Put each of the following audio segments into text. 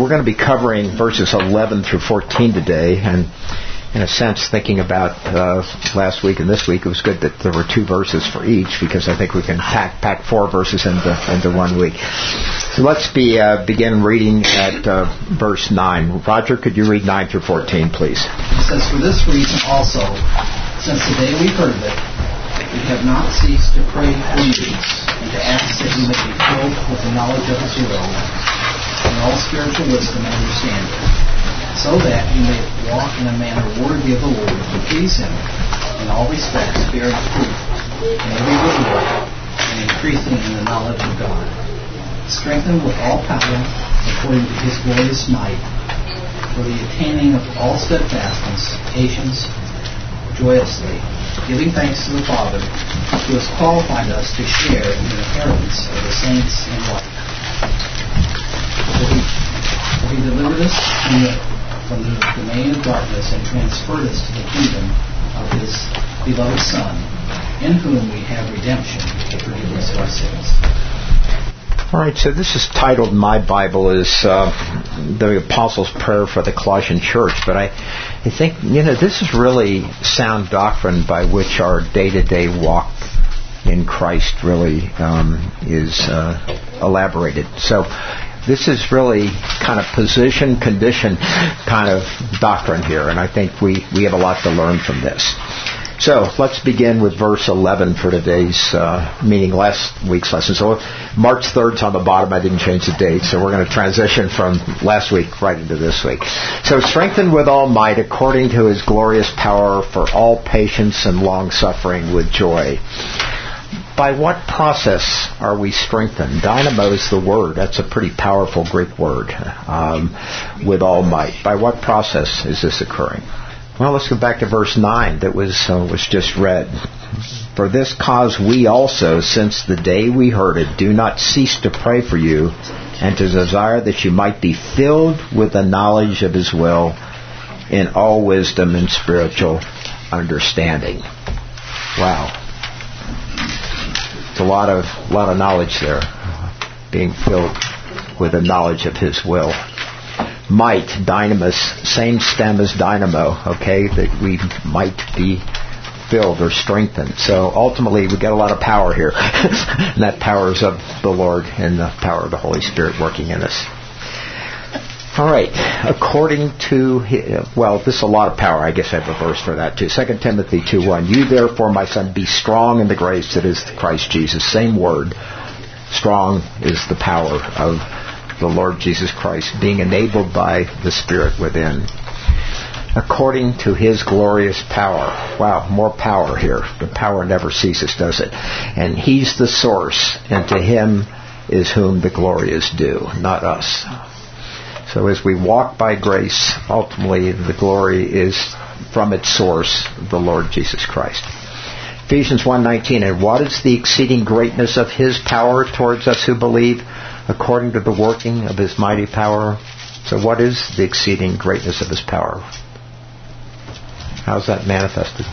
We're going to be covering verses 11 through 14 today, and in a sense, thinking about last week and this week, it was good that there were 2 verses for each, because I think we can pack 4 verses into 1 week. So let's begin reading at verse 9. Roger, could you read 9 through 14, please? It says, "For this reason also, since the day we heard of it, we have not ceased to pray for you, and to ask that you may be filled with the knowledge of His will, and all spiritual wisdom and understanding, so that you may walk in a manner worthy of the Lord, to please Him in all respects, bearing fruit in every good work, and increasing in the knowledge of God, strengthened with all power according to His glorious might, for the attaining of all steadfastness, patience, joyously, giving thanks to the Father, who has qualified us to share in the inheritance of the saints in light. For He delivered us from the domain of darkness and transferred us to the kingdom of His beloved Son, in whom we have redemption, the forgiveness of our sins." All right, so this is titled, my Bible is the Apostles' Prayer for the Colossian Church, but I think, this is really sound doctrine by which our day-to-day walk in Christ really is elaborated. So this is really kind of position, condition kind of doctrine here, and I think we have a lot to learn from this. So let's begin with verse 11 for today's, meaning last week's lesson. So March 3rd's on the bottom. I didn't change the date, so we're going to transition from last week right into this week. So, "Strengthened with all might according to His glorious power for all patience and long-suffering with joy." By what process are we strengthened? Dynamo is the word. That's a pretty powerful Greek word, with all might. By what process is this occurring? Well, let's go back to verse 9 that was just read. "For this cause we also, since the day we heard it, do not cease to pray for you, and to desire that you might be filled with the knowledge of His will, in all wisdom and spiritual understanding." Wow. It's a lot of knowledge there, being filled with the knowledge of His will. Might, dynamis, same stem as dynamo, okay, that we might be filled or strengthened. So ultimately we get a lot of power here. And that power is of the Lord and the power of the Holy Spirit working in us. All right, according to, this is a lot of power. I guess I have a verse for that too. 2 Timothy 2:1. "You therefore, my son, be strong in the grace that is Christ Jesus." Same word. Strong is the power of the Lord Jesus Christ, being enabled by the Spirit within. According to His glorious power. Wow, more power here. The power never ceases, does it? And He's the source, and to Him is whom the glory is due, not us. So as we walk by grace, ultimately the glory is from its source, the Lord Jesus Christ. Ephesians 1:19, "And what is the exceeding greatness of His power towards us who believe, according to the working of His mighty power?" So what is the exceeding greatness of His power? How is that manifested?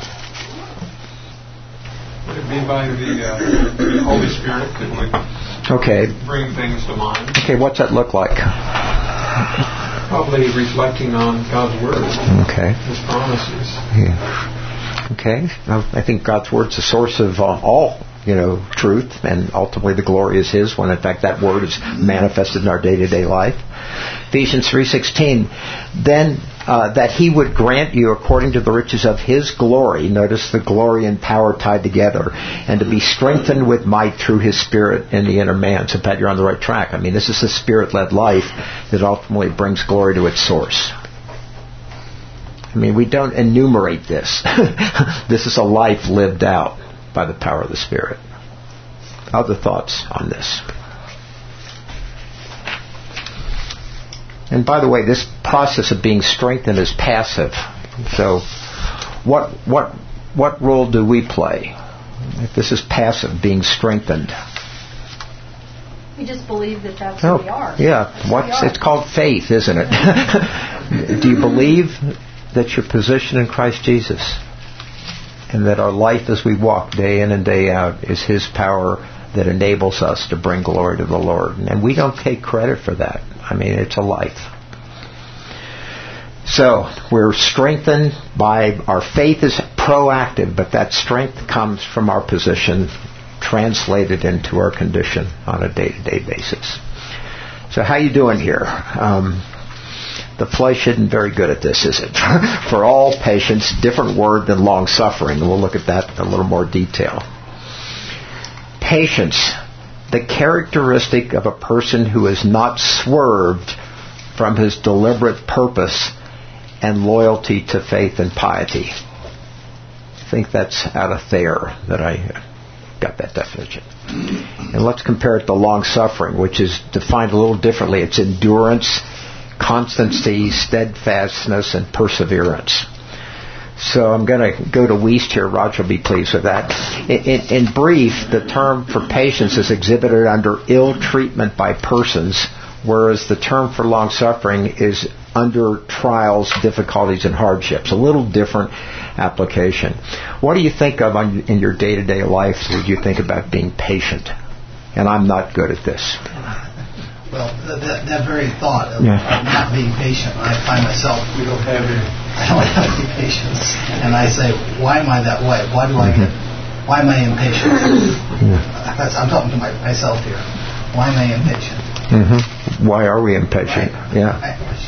Would it be by the Holy Spirit that would bring things to mind? Okay, what's that look like? Probably reflecting on God's Word. Okay. His promises. Yeah. Okay. I think God's Word's the source of all, truth, and ultimately the glory is His, when in fact that Word is manifested in our day-to-day life. Ephesians 3:16, "Then that He would grant you according to the riches of His glory," notice the glory and power tied together, "and to be strengthened with might through His Spirit in the inner man." So Pat, you're on the right track. I mean, this is a Spirit-led life that ultimately brings glory to its source. I mean, we don't enumerate this. This is a life lived out by the power of the Spirit. Other thoughts on this? And by the way, this process of being strengthened is passive. So what role do we play if this is passive, being strengthened? We just believe that that's who we are. Yeah. It's called faith, isn't it? Do you believe that your position in Christ Jesus, and that our life as we walk day in and day out, is His power that enables us to bring glory to the Lord? And we don't take credit for that. I mean, it's a life. So we're strengthened by our faith is proactive, but that strength comes from our position translated into our condition on a day-to-day basis. So how you doing here? The flesh isn't very good at this, is it? For all patience, different word than long-suffering. We'll look at that in a little more detail. Patience, the characteristic of a person who is not swerved from his deliberate purpose and loyalty to faith and piety. I think that's out of Thayer that I got that definition. And let's compare it to long-suffering, which is defined a little differently. It's endurance, constancy, steadfastness, and perseverance. So I'm going to go to Wuest here. Roger will be pleased with that. In brief, the term for patience is exhibited under ill treatment by persons, whereas the term for long-suffering is under trials, difficulties, and hardships. A little different application. What do you think of in your day-to-day life when you think about being patient? And I'm not good at this. Well, that very thought of not being patient, I find myself, I don't have any patience. And I say, why am I that way? Why am I impatient? I'm talking to myself here. Why am I impatient? Mm-hmm. Why are we impatient? Right. Yeah.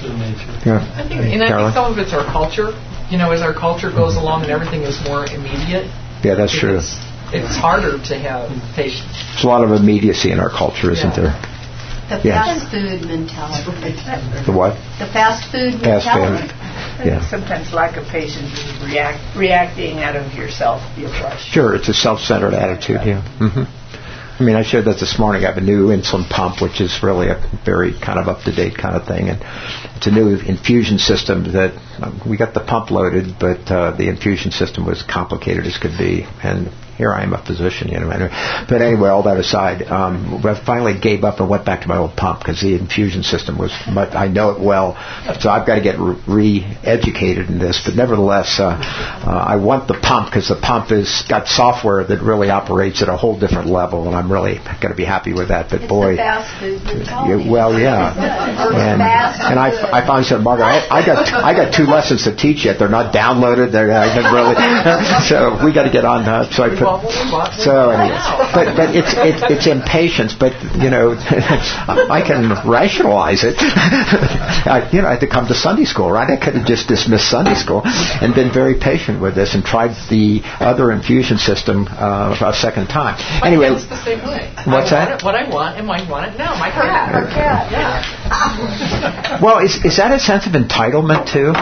I think some of it's our culture. As our culture goes along and everything is more immediate. Yeah, that's true. It's harder to have patience. There's a lot of immediacy in our culture, isn't there? The fast food mentality. The what? The fast food mentality. Yeah. Sometimes lack of patience is reacting out of yourself, your flesh. Sure, it's a self-centered attitude, yeah. Mm-hmm. I mean, I shared that this morning. I have a new insulin pump, which is really a very kind of up-to-date kind of thing. And it's a new infusion system that we got the pump loaded, but the infusion system was complicated as could be. And here I am, a physician, But anyway, all that aside, I finally gave up and went back to my old pump because the infusion system was, I know it well, so I've got to get re-educated in this. But nevertheless, I want the pump because the pump has got software that really operates at a whole different level, and I'm really going to be happy with that. But it's boy, the fast food mentality. Well, yeah, and I finally said, Margaret, I got 2 lessons to teach yet. They're not downloaded. So we got to get on that. So I put. So anyway, but it's impatience. But I can rationalize it. I had to come to Sunday school, right? I could have just dismissed Sunday school and been very patient with this and tried the other infusion system a second time. Anyway, it's the same way. What's that? What I want, and I want it now. My cat. Our cat, yeah. Well, is that a sense of entitlement too?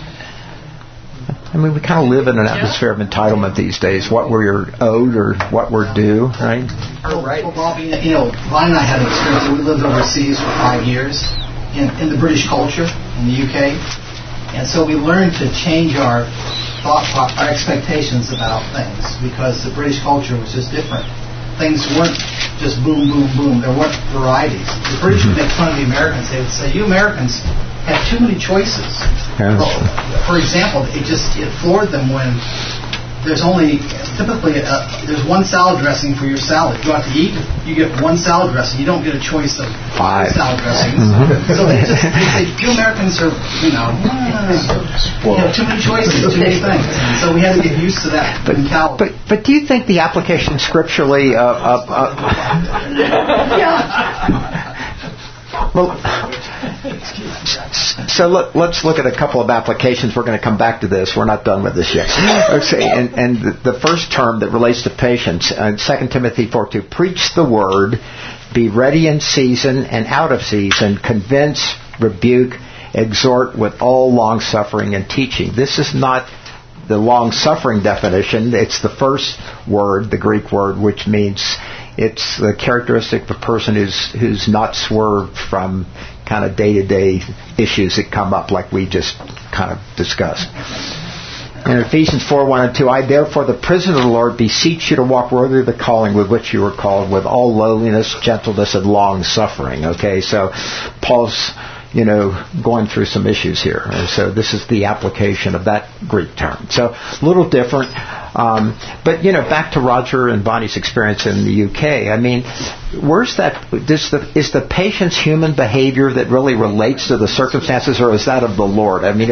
I mean, we kind of live in an atmosphere of entitlement these days. What we're owed or what we're due, right? Well, Bob, Vine and I had an experience. We lived overseas for 5 years in the British culture in the UK, and so we learned to change our expectations about things because the British culture was just different. Things weren't just boom, boom, boom. There weren't varieties. The British would make fun of the Americans. They would say, "You Americans have too many choices." Yeah, for example, it floored them when there's typically there's one salad dressing for your salad. You go out to eat, you get one salad dressing. You don't get a choice of 5 salad dressings. Mm-hmm. So they say, "You Americans are, you have too many choices, too many things." And so we had to get used to that mentality. But do you think the application scripturally Well, so let's look at a couple of applications. We're going to come back to this. We're not done with this yet. Okay, and the first term that relates to patience, 2 Timothy 4:2, preach the word, be ready in season and out of season, convince, rebuke, exhort with all long-suffering and teaching. This is not the long-suffering definition. It's the first word, the Greek word, which means it's the characteristic of a person who's not swerved from kind of day-to-day issues that come up like we just kind of discussed. In Ephesians 4:1-2, I therefore, the prisoner of the Lord, beseech you to walk worthy of the calling with which you were called, with all lowliness, gentleness, and long-suffering. Okay, so Paul's going through some issues here. And so this is the application of that Greek term. So a little different. But, back to Roger and Bonnie's experience in the UK. I mean, where's that? Is the patient's human behavior that really relates to the circumstances, or is that of the Lord? I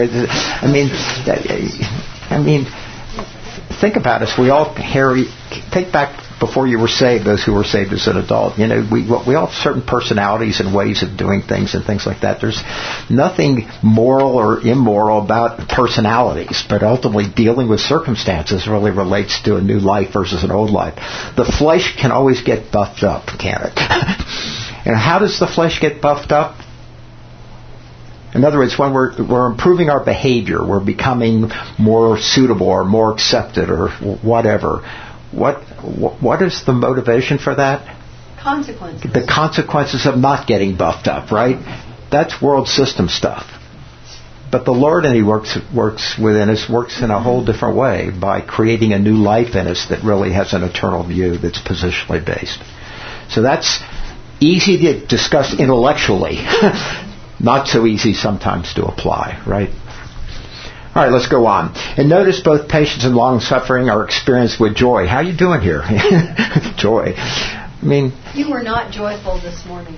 mean, think about us. We all think back before you were saved, those who were saved as an adult. We all have certain personalities and ways of doing things and things like that. There's nothing moral or immoral about personalities, but ultimately dealing with circumstances really relates to a new life versus an old life. The flesh can always get buffed up, can't it? And how does the flesh get buffed up? In other words, when we're improving our behavior, we're becoming more suitable or more accepted or whatever. What is the motivation for that? Consequences. The consequences of not getting buffed up, right? That's world system stuff. But the Lord, and He works within us, works in a whole different way by creating a new life in us that really has an eternal view that's positionally based. So that's easy to discuss intellectually. Not so easy sometimes to apply, right? All right, let's go on. And notice both patience and long-suffering are experienced with joy. How are you doing here? Joy. I mean... You were not joyful this morning.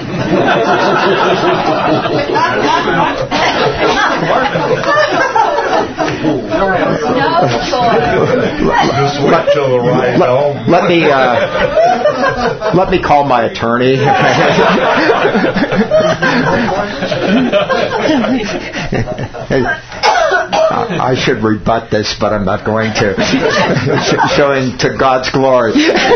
Just wait till the ride home. Let me call my attorney. I should rebut this, but I'm not going to. Showing to God's glory.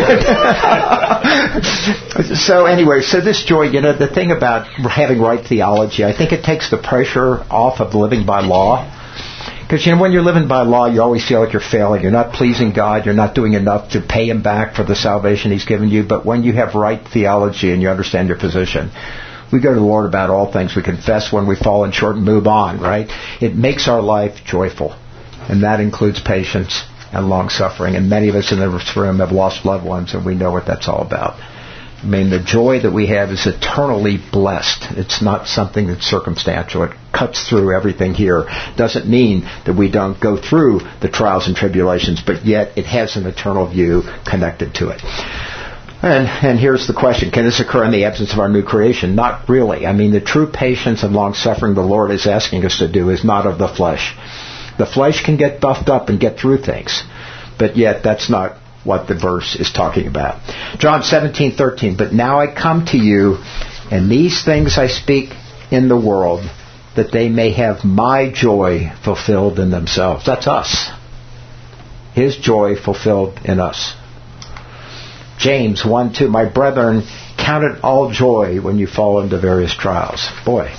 So anyway, so this joy, the thing about having right theology, I think it takes the pressure off of living by law. Because, when you're living by law, you always feel like you're failing. You're not pleasing God. You're not doing enough to pay Him back for the salvation He's given you. But when you have right theology and you understand your position, we go to the Lord about all things. We confess when we've fallen short and move on, right? It makes our life joyful. And that includes patience and long-suffering. And many of us in this room have lost loved ones, and we know what that's all about. I mean, the joy that we have is eternally blessed. It's not something that's circumstantial. It cuts through everything here. Doesn't mean that we don't go through the trials and tribulations, but yet it has an eternal view connected to it. And here's the question. Can this occur in the absence of our new creation? Not really. I mean, the true patience and long-suffering the Lord is asking us to do is not of the flesh. The flesh can get buffed up and get through things, but yet that's not what the verse is talking about. John 17:13. But now I come to you, and these things I speak in the world, that they may have my joy fulfilled in themselves. That's us. His joy fulfilled in us. James 1:2. My brethren, count it all joy when you fall into various trials. Boy,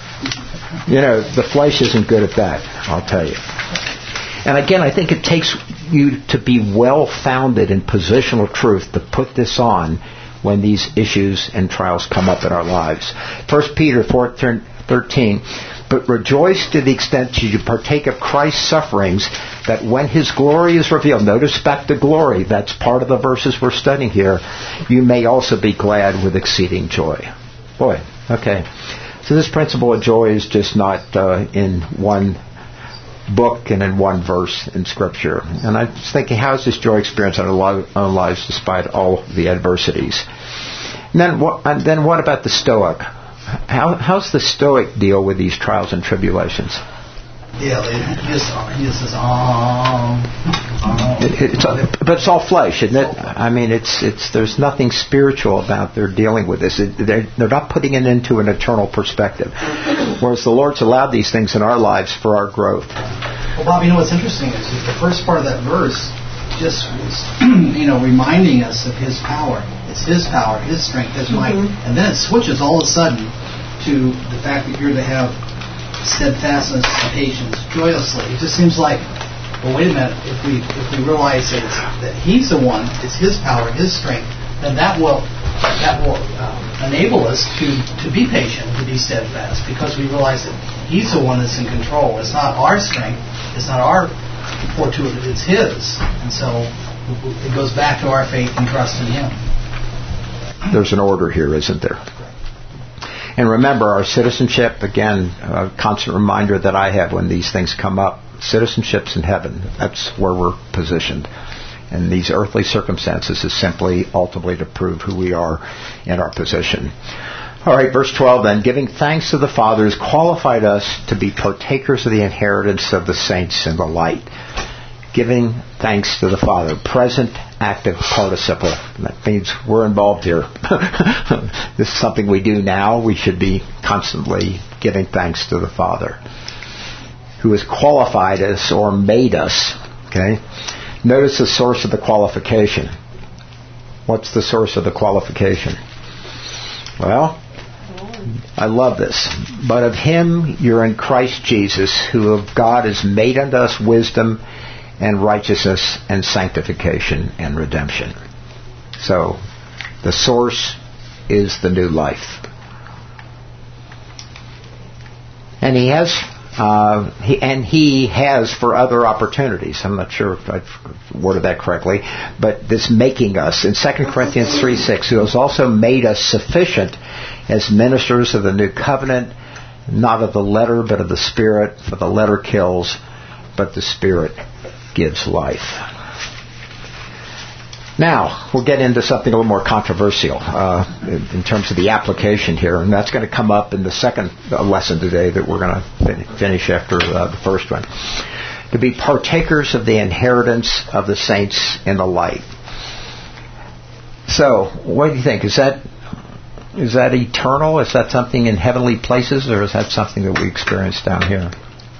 the flesh isn't good at that, I'll tell you. And again, I think it takes you to be well-founded in positional truth to put this on when these issues and trials come up in our lives. 1 Peter 4:13, but rejoice to the extent that you partake of Christ's sufferings, that when His glory is revealed, notice back to glory, that's part of the verses we're studying here, you may also be glad with exceeding joy. Boy, okay. So this principle of joy is just not in one book and in one verse in Scripture. And I was thinking, how is this joy experience in our lives despite all the adversities? And then what about the Stoic? How's the Stoic deal with these trials and tribulations? Yeah, he just says, but it's all flesh, isn't it? I mean, there's nothing spiritual about their dealing with this. They're not putting it into an eternal perspective. Whereas the Lord's allowed these things in our lives for our growth. Well, Bob, what's interesting is the first part of that verse just was, reminding us of His power. It's His power, His strength, His might. And then it switches all of a sudden to the fact that you're to have steadfastness, patience, joyously. It just seems like, well, wait a minute. If we realize that He's the one, it's His power, His strength, then that will enable us to be patient, to be steadfast, because we realize that He's the one that's in control. It's not our strength. It's not our fortuity. It's His. And so it goes back to our faith and trust in Him. There's an order here, isn't there? And remember, our citizenship, again, a constant reminder that I have when these things come up, citizenship's in heaven. That's where we're positioned. And these earthly circumstances is simply ultimately to prove who we are in our position. All right, verse 12 then. Giving thanks to the Father has qualified us to be partakers of the inheritance of the saints in the light. Giving thanks to the Father. Present active participle. That means we're involved here. This is something we do now. We should be constantly giving thanks to the Father, who has qualified us or made us. Okay? Notice the source of the qualification. What's the source of the qualification? Well, I love this. But of Him you're in Christ Jesus, who of God has made unto us wisdom and righteousness and sanctification and redemption. So, the source is the new life. And He has for other opportunities. I'm not sure if I've worded that correctly, but this making us in 2 Corinthians 3:6, who has also made us sufficient as ministers of the new covenant, not of the letter but of the Spirit, for the letter kills, but the Spirit gives life. Now, we'll get into something a little more controversial in terms of the application here, and that's going to come up in the second lesson today that we're going to finish after the first one. To be partakers of the inheritance of the saints in the light. So, what do you think? Is that eternal? Is that something in heavenly places, or is that something that we experience down here?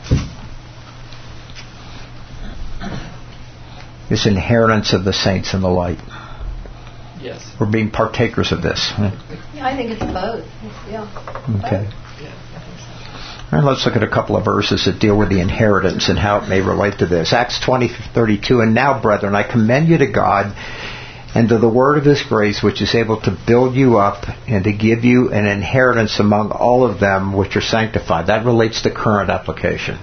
This inheritance of the saints in the light. Yes. We're being partakers of this. Yeah, I think it's both. Yeah. Okay. All right, let's look at a couple of verses that deal with the inheritance and how it may relate to this. Acts 20:32, and now, brethren, I commend you to God and to the word of His grace, which is able to build you up and to give you an inheritance among all of them which are sanctified. That relates to current application.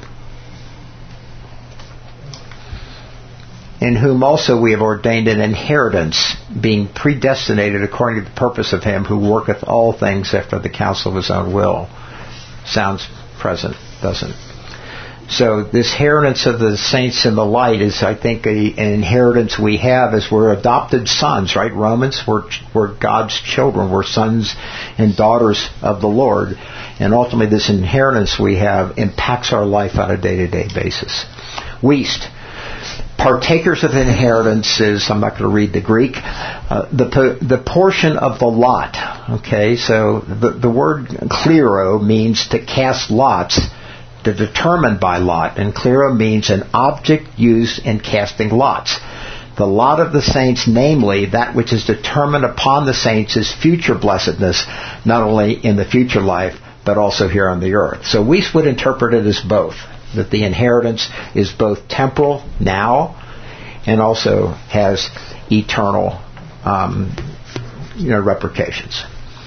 In whom also we have ordained an inheritance, being predestinated according to the purpose of Him who worketh all things after the counsel of His own will. Sounds present, doesn't it? So this inheritance of the saints in the light is, I think, an inheritance we have as we're adopted sons, right? Romans, we're God's children. We're sons and daughters of the Lord. And ultimately this inheritance we have impacts our life on a day-to-day basis. Weest. Partakers of inheritance is, I'm not going to read the Greek, the portion of the lot. Okay, so the word klero means to cast lots, to determine by lot. And klero means an object used in casting lots. The lot of the saints, namely, that which is determined upon the saints is future blessedness, not only in the future life, but also here on the earth. So we would interpret it as both. That the inheritance is both temporal now and also has eternal repercussions.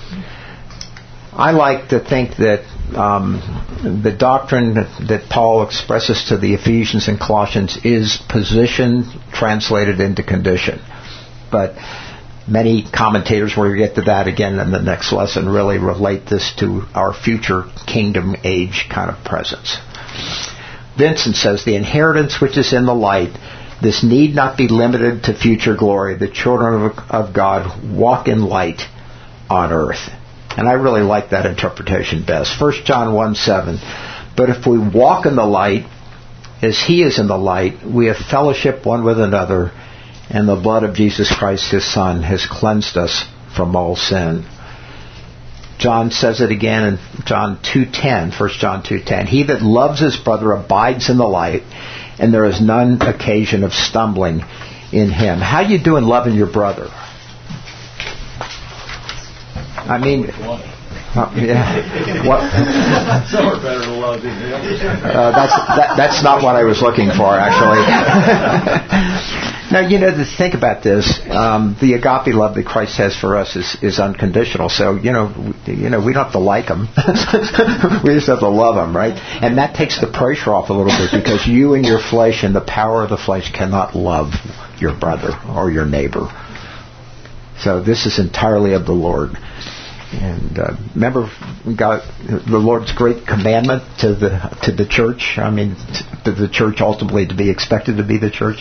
I like to think that the doctrine that Paul expresses to the Ephesians and Colossians is position translated into condition. But many commentators, we'll get to that again in the next lesson, really relate this to our future kingdom age kind of presence. Vincent says, the inheritance which is in the light, this need not be limited to future glory. The children of God walk in light on earth. And I really like that interpretation best. 1 John 1:7. But if we walk in the light, as He is in the light, we have fellowship one with another, and the blood of Jesus Christ, His Son, has cleansed us from all sin. John says it again in John 2:10, 1 John 2:10. He that loves his brother abides in the light, and there is none occasion of stumbling in him. How you doing loving your brother? I mean, what? Some are better to love than the others. That's not what I was looking for, actually. Now, to think about this, the agape love that Christ has for us is unconditional. So, we don't have to like Him. We just have to love Him, right? And that takes the pressure off a little bit, because you and your flesh and the power of the flesh cannot love your brother or your neighbor. So this is entirely of the Lord. And remember, God, the Lord's great commandment to the church. I mean, to the church ultimately to be expected to be the church.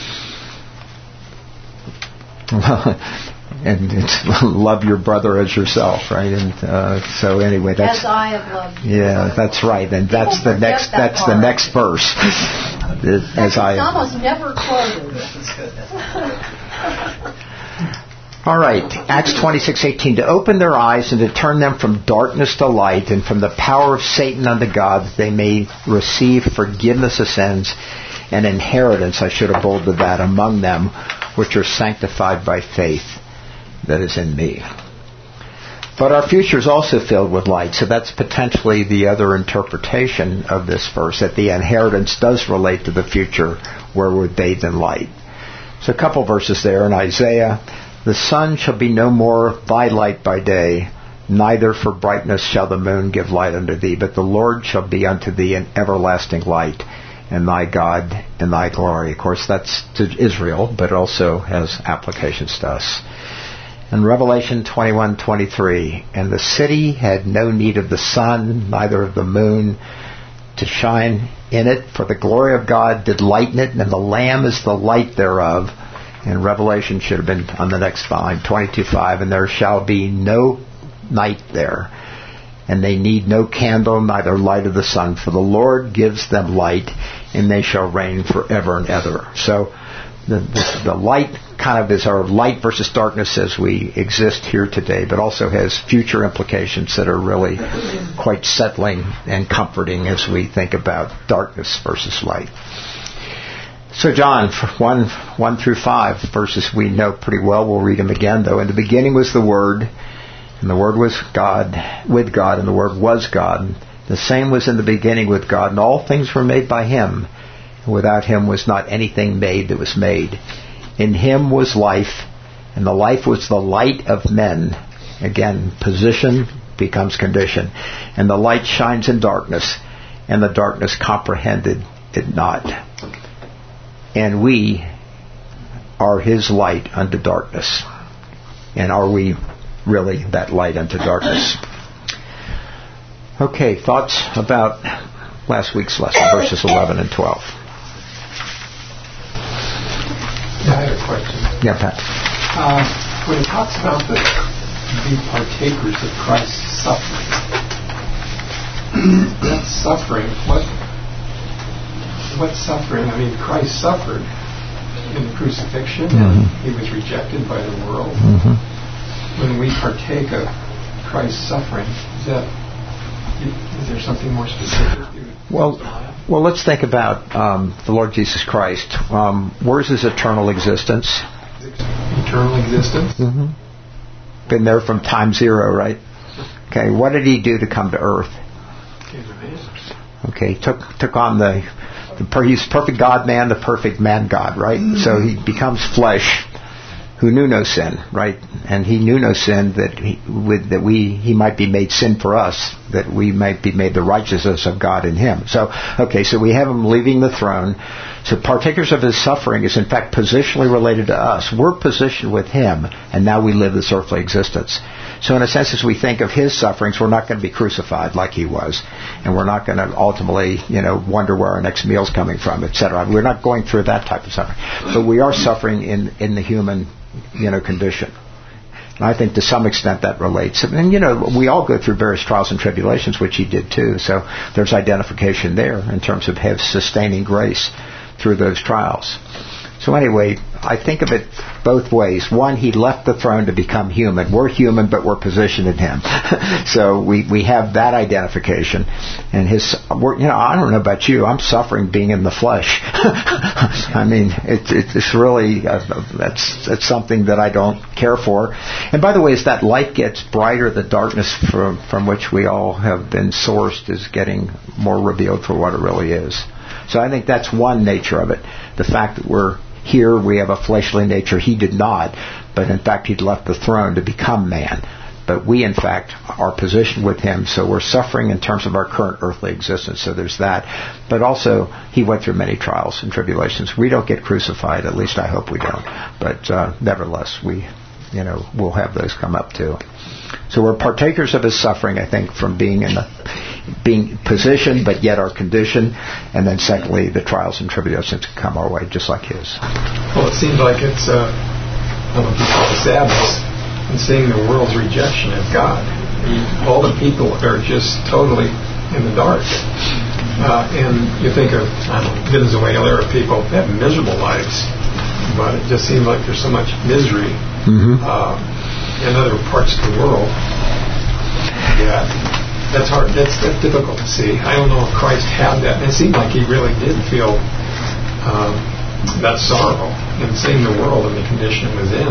And it's love your brother as yourself, right? And so anyway, that's as I have loved you. Yeah, that's right. And that's the next. That's the next verse. It's almost never quoted. All right, Acts 26:18, to open their eyes and to turn them from darkness to light and from the power of Satan unto God, that they may receive forgiveness of sins and inheritance, I should have bolded that, among them which are sanctified by faith that is in me. But our future is also filled with light, so that's potentially the other interpretation of this verse, that the inheritance does relate to the future where we're bathed in light. So a couple verses there in Isaiah. The sun shall be no more thy light by day, neither for brightness shall the moon give light unto thee, but the Lord shall be unto thee an everlasting light, and thy God in thy glory. Of course, that's to Israel, but also has applications to us. In Revelation 21:23, and the city had no need of the sun, neither of the moon, to shine in it, for the glory of God did lighten it, and the Lamb is the light thereof. And Revelation should have been on the next volume, 22:5, and there shall be no night there, and they need no candle, neither light of the sun, for the Lord gives them light, and they shall reign forever and ever. So the light kind of is our light versus darkness as we exist here today, but also has future implications that are really quite settling and comforting as we think about darkness versus light. So John 1-5 verses we know pretty well. We'll read them again, though. In the beginning was the Word, and the Word was God, with God, and the Word was God. The same was in the beginning with God, and all things were made by Him. And without Him was not anything made that was made. In Him was life, and the life was the light of men. Again, position becomes condition. And the light shines in darkness, and the darkness comprehended it not. And we are His light unto darkness. And are we really that light unto darkness? Okay, thoughts about last week's lesson, verses 11 and 12. Yeah, I had a question. Yeah, Pat. When it talks about the partakers of Christ's suffering, that suffering, what suffering? I mean, Christ suffered in the crucifixion, and He was rejected by the world. When we partake of Christ's suffering, is there something more specific? Well, let's think about the Lord Jesus Christ. Where's His eternal existence? Eternal existence? Been there from time zero, right? Okay, what did He do to come to earth? Okay, took on He's perfect God-man, the perfect man-God, right? So He becomes flesh, who knew no sin, right? And He knew no sin that He might be made sin for us, that we might be made the righteousness of God in Him. So we have Him leaving the throne. So partakers of His suffering is in fact positionally related to us. We're positioned with Him, and now we live this earthly existence. So in a sense, as we think of His sufferings, we're not going to be crucified like He was, and we're not going to ultimately, wonder where our next meal's coming from, etc. We're not going through that type of suffering, but we are suffering in the human, condition. And I think to some extent that relates. And we all go through various trials and tribulations, which He did too. So there's identification there in terms of His sustaining grace through those trials. So anyway, I think of it both ways. One, He left the throne to become human. We're human, but we're positioned in Him. So we have that identification. And I don't know about you, I'm suffering being in the flesh. I mean, it's really, that's something that I don't care for. And by the way, as that light gets brighter, the darkness from which we all have been sourced is getting more revealed for what it really is. So I think that's one nature of it. The fact that we're here, we have a fleshly nature. He did not, but in fact He'd left the throne to become man. But we in fact are positioned with Him, so we're suffering in terms of our current earthly existence. So there's that. But also He went through many trials and tribulations. We don't get crucified, at least I hope we don't. But nevertheless, we we'll have those come up too. So we're partakers of his suffering, I think, from being positioned, but yet our condition, and then secondly, the trials and tribulations come our way, just like his. Well, it seems like it's sadness in seeing the world's rejection of God. All the people are just totally in the dark. And you think of Venezuela or people that have miserable lives, but it just seems like there's so much misery in other parts of the world. Yeah, that's hard. That's difficult to see. I don't know if Christ had that. And it seemed like he really did feel that sorrow in seeing the world and the condition it was in.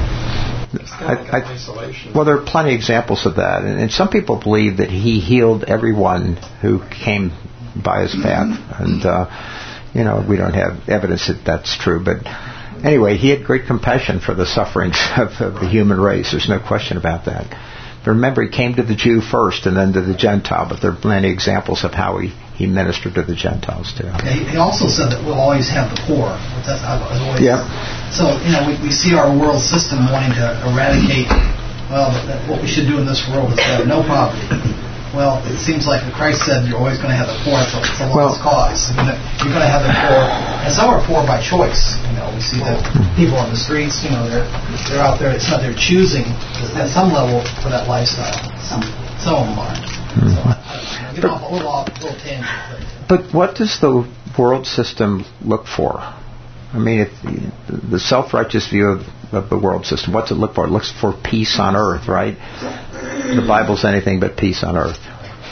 Isolation. Well, there are plenty of examples of that, and some people believe that he healed everyone who came by his path, and we don't have evidence that that's true, but anyway, he had great compassion for the sufferings of the human race. There's no question about that. But remember, he came to the Jew first and then to the Gentile, but there are plenty of examples of how he ministered to the Gentiles too. He also said that we'll always have the poor. That's always. Yeah. So, we see our world system wanting to eradicate, what we should do in this world is have no poverty. Well, it seems like Christ said you're always going to have the poor. It's a lost cause. You're going to have the poor, and some are poor by choice. We see that people on the streets, they're out there. It's not they're choosing at some level for that lifestyle. Some of them are. So, a little tangent. But what does the world system look for? I mean, the self-righteous view of the world system, what's it look for? It looks for peace on earth, right? The Bible's anything but peace on earth.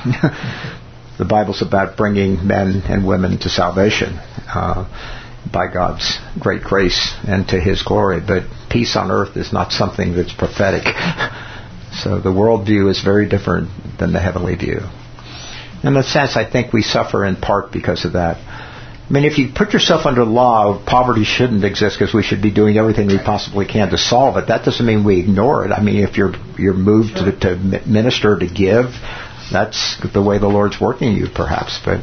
The Bible's about bringing men and women to salvation by God's great grace and to his glory. But peace on earth is not something that's prophetic. So the world view is very different than the heavenly view. In a sense, I think we suffer in part because of that. I mean, if you put yourself under law, poverty shouldn't exist because we should be doing everything we possibly can to solve it. That doesn't mean we ignore it. I mean, if you're moved to minister, to give, that's the way the Lord's working you, perhaps. But,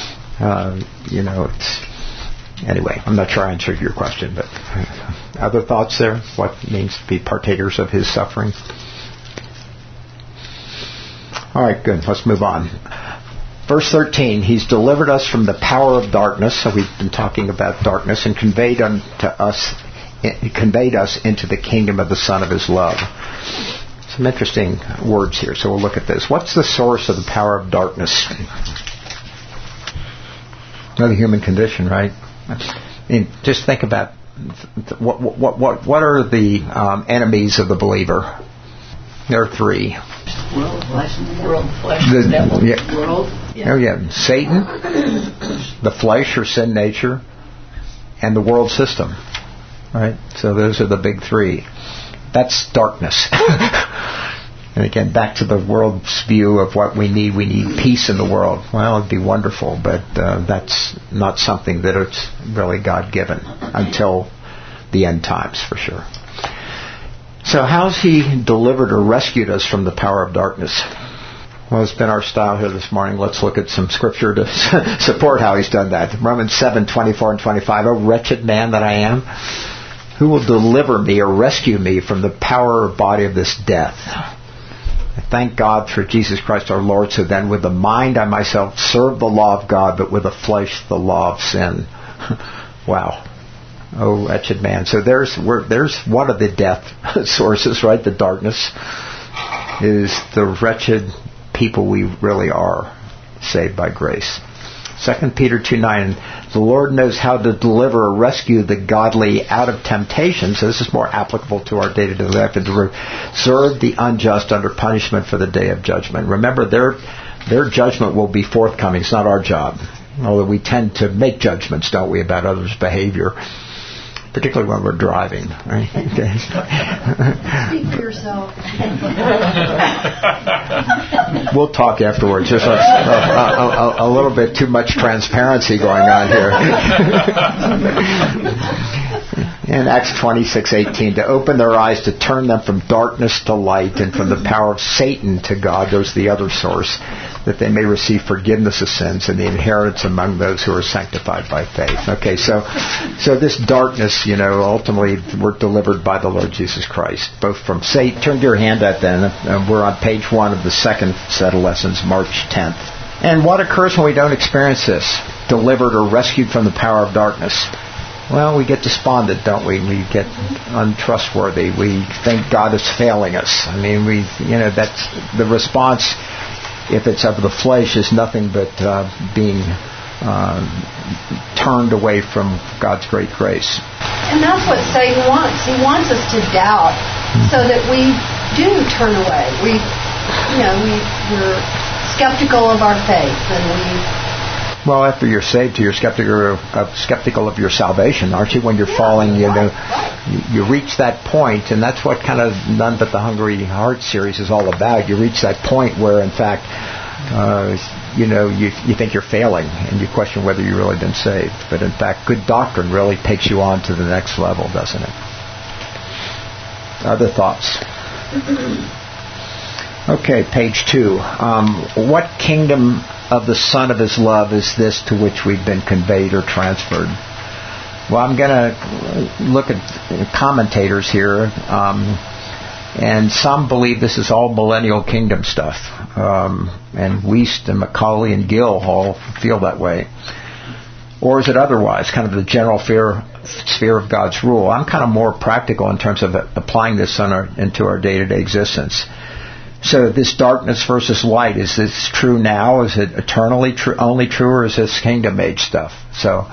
it's... Anyway, I'm not sure I answered your question, but other thoughts there? What it means to be partakers of his suffering? All right, good. Let's move on. Verse 13, he's delivered us from the power of darkness. So we've been talking about darkness, and conveyed us into the kingdom of the Son of his love. Some interesting words here, so we'll look at this. What's the source of the power of darkness? The human condition, right? I mean, just think about what are the enemies of the believer? There are three. World, flesh, devil, world. Yeah. Oh yeah, Satan, the flesh or sin nature, and the world system. Right? So those are the big three. That's darkness. And again, back to the world's view of what we need. We need peace in the world. Well, it'd be wonderful, but that's not something that it's really God-given until the end times, for sure. So how's he delivered or rescued us from the power of darkness? Well, it's been our style here this morning. Let's look at some scripture to support how he's done that. Romans 7:24 and 25. O wretched man that I am, who will deliver me or rescue me from the power or body of this death? I thank God for Jesus Christ our Lord. So then with the mind I myself serve the law of God, but with the flesh the law of sin. Wow. Oh, wretched man. So there's one of the death sources, right? The darkness is the wretched people we really are, saved by grace. 2 Peter 2:9, the Lord knows how to deliver or rescue the godly out of temptation. So this is more applicable to our day-to-day life, and to reserve the unjust under punishment for the day of judgment. Remember, their judgment will be forthcoming. It's not our job. Although we tend to make judgments, don't we, about others' behavior. Particularly when we're driving, right? Speak for yourself. We'll talk afterwards. There's a little bit too much transparency going on here. In Acts 26:18, to open their eyes, to turn them from darkness to light, and from the power of Satan to God. There's the other source. that they may receive forgiveness of sins and the inheritance among those who are sanctified by faith. Okay, so this darkness, ultimately we're delivered by the Lord Jesus Christ, both from Satan. Turn to your handout then. We're on page 1 of the second set of lessons, March 10th. And what occurs when we don't experience this? Delivered or rescued from the power of darkness? Well, we get despondent, don't we? We get untrustworthy. We think God is failing us. I mean, that's the response. If it's of the flesh, is nothing but being turned away from God's great grace. And that's what Satan wants. He wants us to doubt so that we do turn away. We're skeptical of our faith, and Well, after you're saved, you're skeptical of your salvation, aren't you? When you're falling, you reach that point, and that's what kind of None But the Hungry Heart series is all about. You reach that point where, in fact, you think you're failing, and you question whether you've really been saved. But in fact, good doctrine really takes you on to the next level, doesn't it? Other thoughts? Okay, page 2. What kingdom of the Son of His love is this to which we've been conveyed or transferred? Well, I'm going to look at commentators here, and some believe this is all millennial kingdom stuff. And Wiest and Macaulay and Gill all feel that way. Or is it otherwise, kind of the general sphere of God's rule? I'm kind of more practical in terms of applying this into our day-to-day existence. So this darkness versus light, is this true now? Is it eternally only true, or is this kingdom age stuff? So,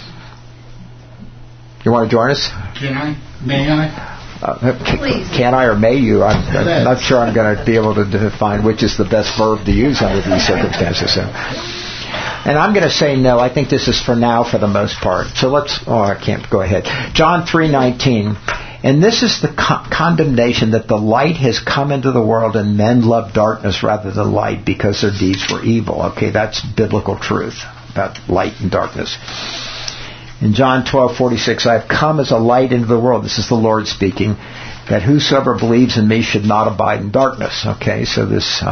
you want to join us? Can I? May I? Please. Can I or may you? I'm not sure I'm going to be able to define which is the best verb to use under these circumstances. So. And I'm going to say no. I think this is for now for the most part. So I can't go ahead. John 3:19. And this is the condemnation, that the light has come into the world and men love darkness rather than light because their deeds were evil. Okay, that's biblical truth about light and darkness. In John 12:46, I have come as a light into the world. This is the Lord speaking, that whosoever believes in me should not abide in darkness. Okay, so this,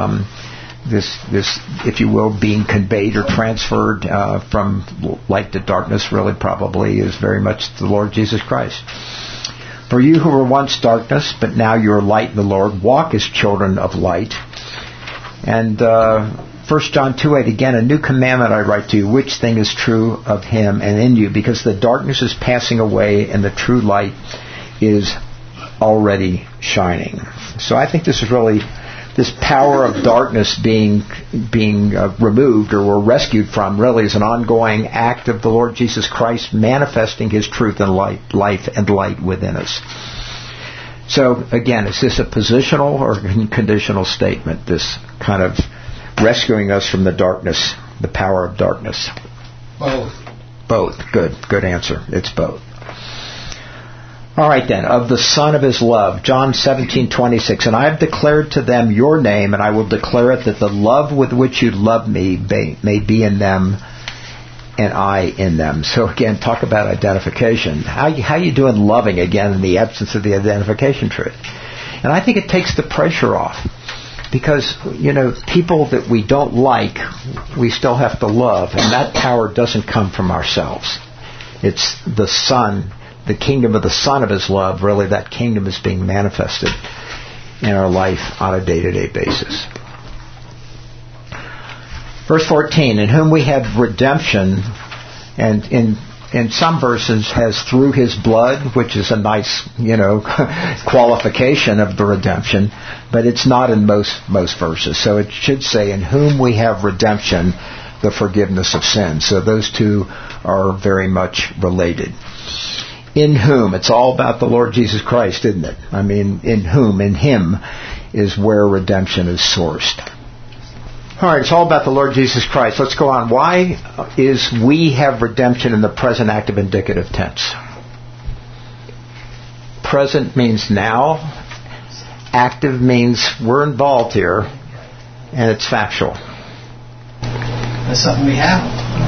if you will, being conveyed or transferred from light to darkness really probably is very much the Lord Jesus Christ. For you who were once darkness, but now you are light in the Lord, walk as children of light. And 1 John 2:8, again, a new commandment I write to you, which thing is true of him and in you, because the darkness is passing away and the true light is already shining. So I think this is really, this power of darkness being removed or rescued from really is an ongoing act of the Lord Jesus Christ manifesting His truth and life and light within us. So again, is this a positional or conditional statement, this kind of rescuing us from the darkness, the power of darkness? Both. Both. Good answer. It's both. All right then, of the Son of His love, John 17:26, and I have declared to them your name, and I will declare it, that the love with which you love me may be in them, and I in them. So again, talk about identification. How you doing loving, again, in the absence of the identification truth? And I think it takes the pressure off. Because, people that we don't like, we still have to love, and that power doesn't come from ourselves. It's the Son, the kingdom of the Son of His love. Really, that kingdom is being manifested in our life on a day-to-day basis. Verse 14, in whom we have redemption, and in some verses has through His blood, which is a nice, qualification of the redemption, but it's not in most verses. So it should say, in whom we have redemption, the forgiveness of sins. So those two are very much related. In whom, it's all about the Lord Jesus Christ, isn't it? I mean, in whom, in Him, is where redemption is sourced. All right, it's all about the Lord Jesus Christ. Let's go on. Why is we have redemption in the present active indicative tense? Present means now. Active means we're involved here. And it's factual. That's something we have.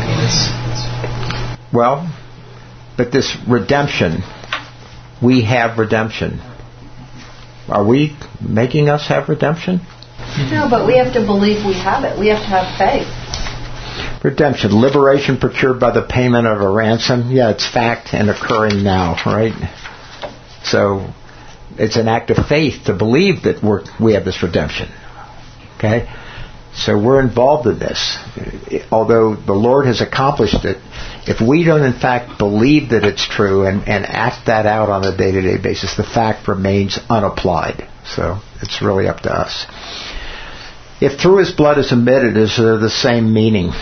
Well, but this redemption, we have redemption. Are we making us have redemption? No, but we have to believe we have it. We have to have faith. Redemption, liberation procured by the payment of a ransom. Yeah, it's fact and occurring now, right? So it's an act of faith to believe that we have this redemption. Okay? So we're involved in this. Although the Lord has accomplished it, if we don't in fact believe that it's true and act that out on a day-to-day basis, the fact remains unapplied. So it's really up to us. If through His blood is omitted, is there the same meaning?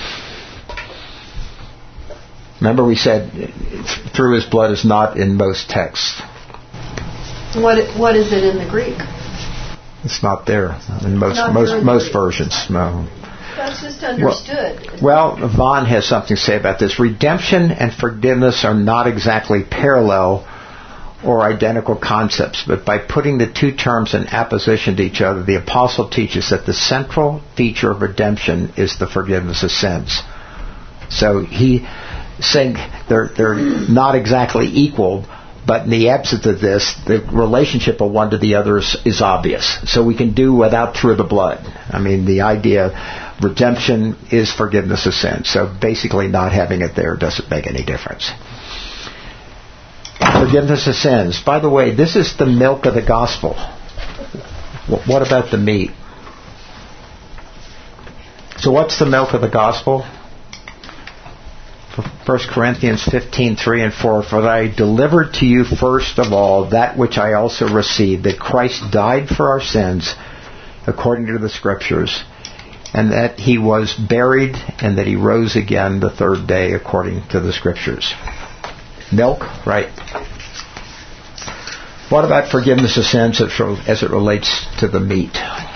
Remember we said through His blood is not in most texts. What is it in the Greek? It's not there in most versions. No. That's just understood. Well, Vaughn has something to say about this. Redemption and forgiveness are not exactly parallel or identical concepts, but by putting the two terms in apposition to each other, the apostle teaches that the central feature of redemption is the forgiveness of sins. So he saying they're not exactly equal, but in the absence of this, the relationship of one to the other is obvious. So we can do without through the blood. I mean, the idea redemption is forgiveness of sins. So basically not having it there doesn't make any difference. Forgiveness of sins. By the way, this is the milk of the gospel. What about the meat? So what's the milk of the gospel? 1 Corinthians 15:3 and 4. For I delivered to you first of all that which I also received, that Christ died for our sins according to the Scriptures, and that He was buried, and that He rose again the third day according to the Scriptures. Milk, right. What about forgiveness of sins as it relates to the meat?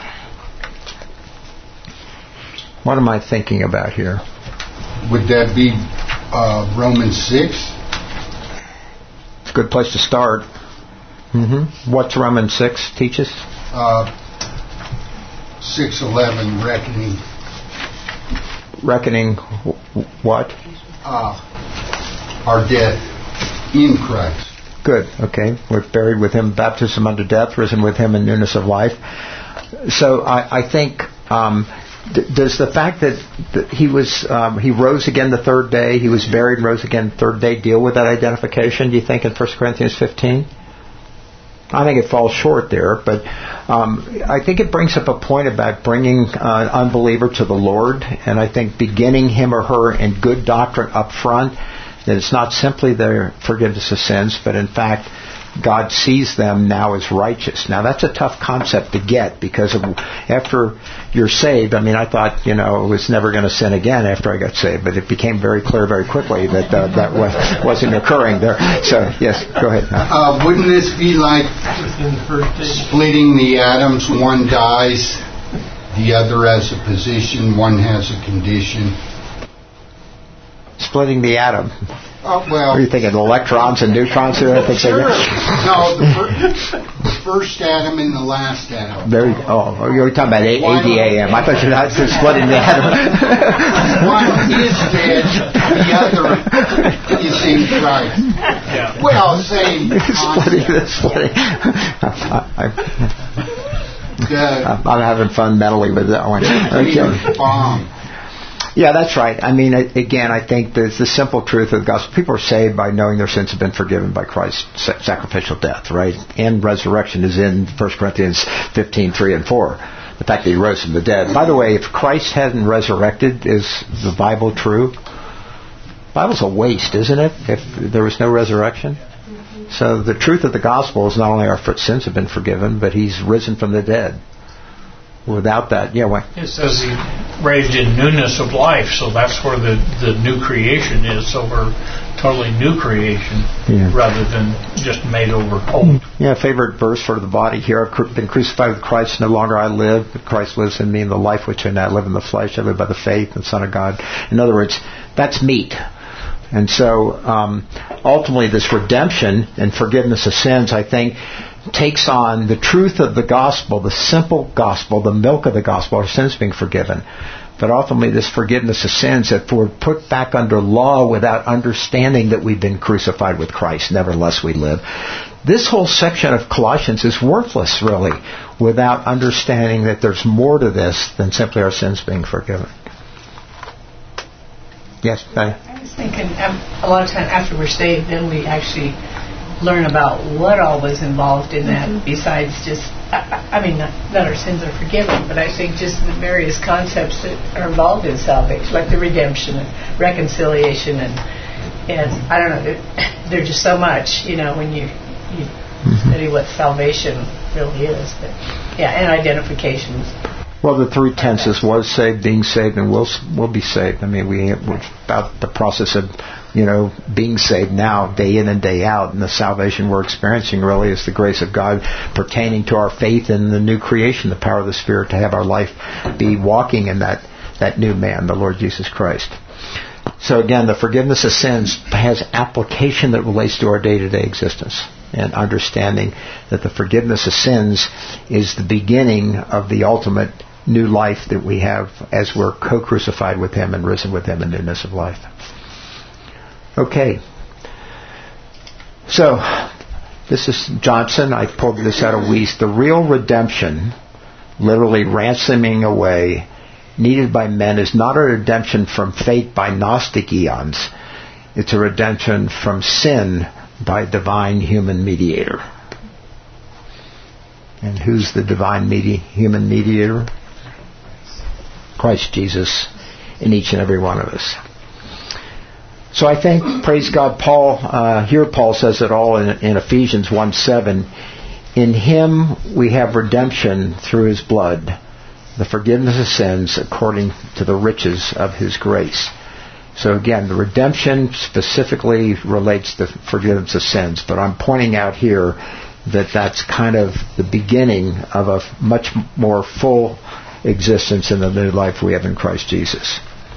What am I thinking about here? Would that be Romans 6? It's a good place to start. What's Romans 6 teach us? 6:11, reckoning. Reckoning what? Our death in Christ. Good. Okay. We're buried with Him, baptism unto death, risen with Him in newness of life. So I think... does the fact that he rose again the third day, he was buried and rose again the third day, deal with that identification, do you think, in 1 Corinthians 15? I think it falls short there, but I think it brings up a point about bringing an unbeliever to the Lord, and I think beginning him or her in good doctrine up front, that it's not simply their forgiveness of sins, but in fact God sees them now as righteous. Now that's a tough concept to get, because after you're saved, I mean, I thought, I was never going to sin again after I got saved, but it became very clear very quickly that that wasn't occurring there. So, yes, go ahead. Wouldn't this be like splitting the atoms? One dies, the other has a position, one has a condition. Splitting the atom. Well, what are you thinking, electrons and neutrons here? I think sure. No, the first atom and the last atom. You're talking about ADAM. I thought you were splitting the atom. One is dead, the other is in Christ. Yeah. Well, same splitting. I'm having fun mentally with that one. Okay. Yeah, that's right. I mean, again, I think there's the simple truth of the gospel. People are saved by knowing their sins have been forgiven by Christ's sacrificial death, right? And resurrection is in 1 Corinthians 15:3 and 4. The fact that He rose from the dead. By the way, if Christ hadn't resurrected, is the Bible true? The Bible's a waste, isn't it, if there was no resurrection? So the truth of the gospel is not only our sins have been forgiven, but He's risen from the dead. Without that, it says He raised in newness of life, so that's where the new creation is. So we're totally new creation rather than just made over old. Yeah, favorite verse for the body here. I've been crucified with Christ, no longer I live, but Christ lives in me, and the life which I now live in the flesh, I live by the faith in the Son of God. In other words, that's meat. And so ultimately this redemption and forgiveness of sins, I think, takes on the truth of the gospel, the simple gospel, the milk of the gospel, our sins being forgiven. But ultimately, this forgiveness of sins, if we're put back under law without understanding that we've been crucified with Christ, nevertheless we live. This whole section of Colossians is worthless, really, without understanding that there's more to this than simply our sins being forgiven. Yes, Patty? I was thinking, a lot of times after we're saved, then we actually learn about what all was involved in that, besides just, I mean, not that our sins are forgiven, but I think just the various concepts that are involved in salvation, like the redemption and reconciliation, and I don't know, there's just so much, when you study what salvation really is. But, and identifications. Well, the three tenses: was saved, being saved, and will be saved. I mean, we're about the process of, being saved now, day in and day out. And the salvation we're experiencing really is the grace of God pertaining to our faith in the new creation, the power of the Spirit to have our life be walking in that new man, the Lord Jesus Christ. So again, the forgiveness of sins has application that relates to our day-to-day existence, and understanding that the forgiveness of sins is the beginning of the ultimate new life that we have as we're co-crucified with Him and risen with Him in newness of life. Okay. So, this is Johnson. I pulled this out of Weiss. The real redemption, literally ransoming away, needed by men is not a redemption from fate by Gnostic eons. It's a redemption from sin by divine human mediator. And who's the divine human mediator? Christ Jesus in each and every one of us. So I think, praise God, Paul says it all in Ephesians 1:7. In Him we have redemption through His blood, the forgiveness of sins according to the riches of His grace. So again, the redemption specifically relates to forgiveness of sins, but I'm pointing out here that that's kind of the beginning of a much more full existence in the new life we have in Christ Jesus.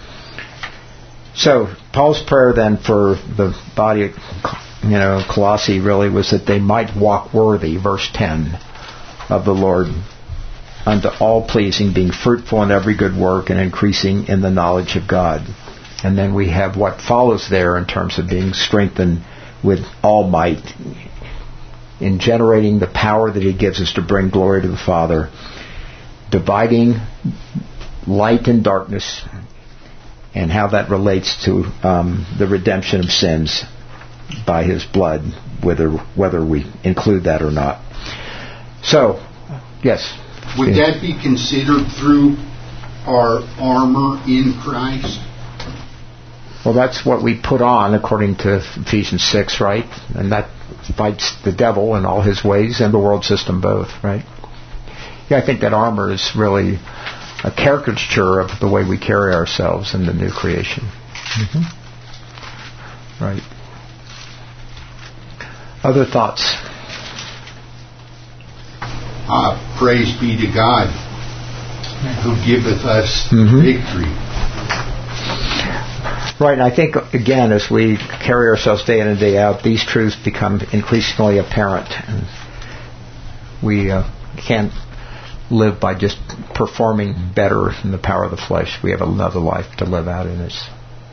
So, Paul's prayer then for the body of Colossae really was that they might walk worthy, verse 10, of the Lord, unto all pleasing, being fruitful in every good work and increasing in the knowledge of God. And then we have what follows there in terms of being strengthened with all might in generating the power that He gives us to bring glory to the Father, dividing light and darkness, and how that relates to the redemption of sins by His blood, whether we include that or not. So, yes. Would that be considered through our armor in Christ? Well, that's what we put on according to Ephesians 6, right? And that fights the devil and all his ways and the world system both, right? Yeah, I think that armor is really a caricature of the way we carry ourselves in the new creation. Mm-hmm. Right. Other thoughts? Praise be to God who giveth us victory. Right, and I think, again, as we carry ourselves day in and day out, these truths become increasingly apparent. And we can't live by just performing better in the power of the flesh. We have another life to live out in us.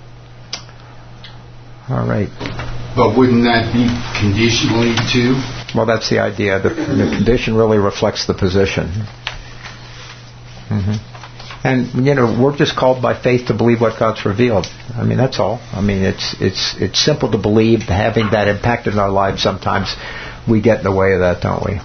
All right. But wouldn't that be conditionally too? Well, that's the idea. The condition really reflects the position. Mm-hmm. And, we're just called by faith to believe what God's revealed. I mean, that's all. I mean, it's simple to believe. Having that impact in our lives, sometimes we get in the way of that, don't we?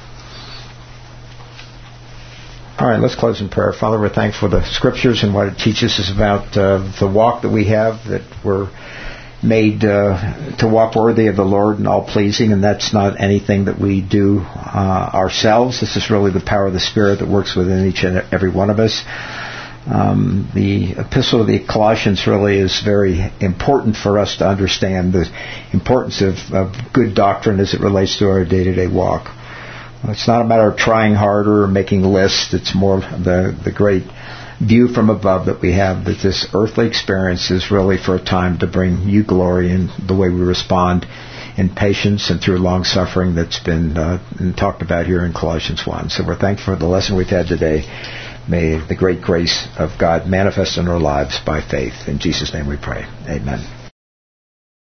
All right, let's close in prayer. Father, we're thankful for the Scriptures and what it teaches us about the walk that we have, that we're made to walk worthy of the Lord and all pleasing, and that's not anything that we do ourselves. This is really the power of the Spirit that works within each and every one of us. The epistle of the Colossians really is very important for us to understand the importance of good doctrine as it relates to our day-to-day walk. It's not a matter of trying harder or making lists. It's more the great view from above that we have, that this earthly experience is really for a time to bring you glory in the way we respond in patience and through long suffering that's been talked about here in Colossians 1. So we're thankful for the lesson we've had today. May the great grace of God manifest in our lives by faith. In Jesus' name we pray. Amen.